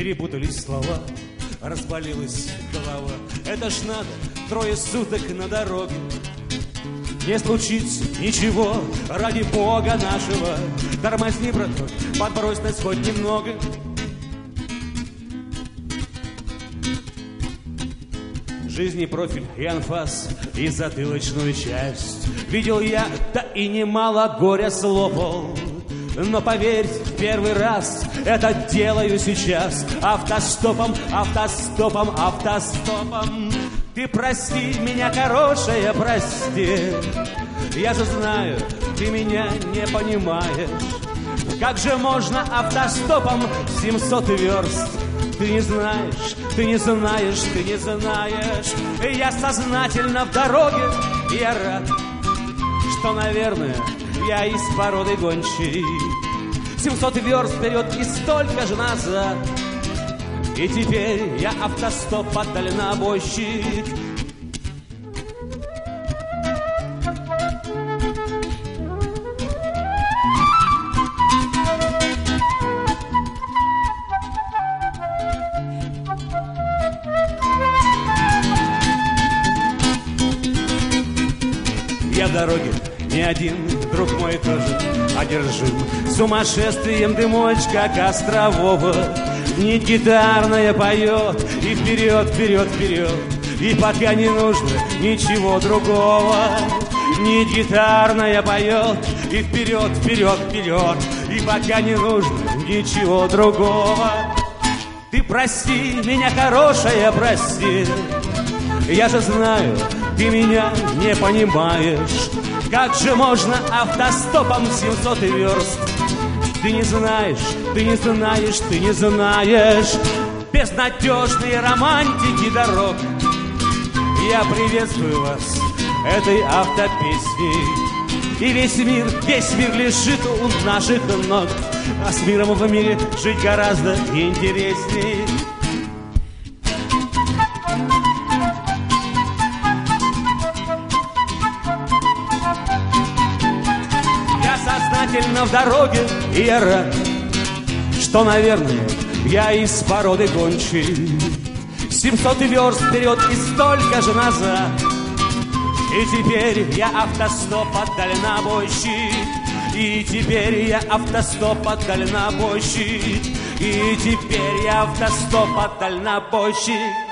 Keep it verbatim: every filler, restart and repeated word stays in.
перепутались слова, разболелась голова. Это ж надо, трое суток на дороге. Не случится ничего, ради Бога нашего. Тормозни, браток, подбрось нас хоть немного. Жизни профиль и анфас, и затылочную часть видел я, да и немало горя слопал. Но поверь, в первый раз это делаю сейчас. Автостопом, автостопом, автостопом. Ты прости меня, хорошая, прости. Я же знаю, ты меня не понимаешь. Как же можно автостопом семьсот верст? Ты не знаешь, ты не знаешь, ты не знаешь. Я сознательно в дороге, я рад, что, наверное, я из породы гончей. Семьсот верст вперед и столько же назад. И теперь я автостоп, дальнобойщик. Я в дороге не один, друг мой тоже одержим сумасшествием дымочка Кострового. Нить гитарная поет, и вперед, вперед, вперед, и пока не нужно ничего другого. Нить гитарная поет, и вперед, вперед, вперед, и пока не нужно ничего другого. Ты прости меня, хорошая, прости. Я же знаю, ты меня не понимаешь. Как же можно автостопом семьсот верст? Ты не знаешь, ты не знаешь, ты не знаешь. Безнадежные романтики дорог. Я приветствую вас этой автопесней. И весь мир, весь мир лежит у наших ног. А с миром в мире жить гораздо интересней. Сознательно в дороге, и я рад, что, наверное, я из породы гончей. Семьсот верст вперед и столько же назад. И теперь я автостоп, дальнобойщик. И теперь я автостоп, дальнобойщик. И теперь я автостоп, дальнобойщик.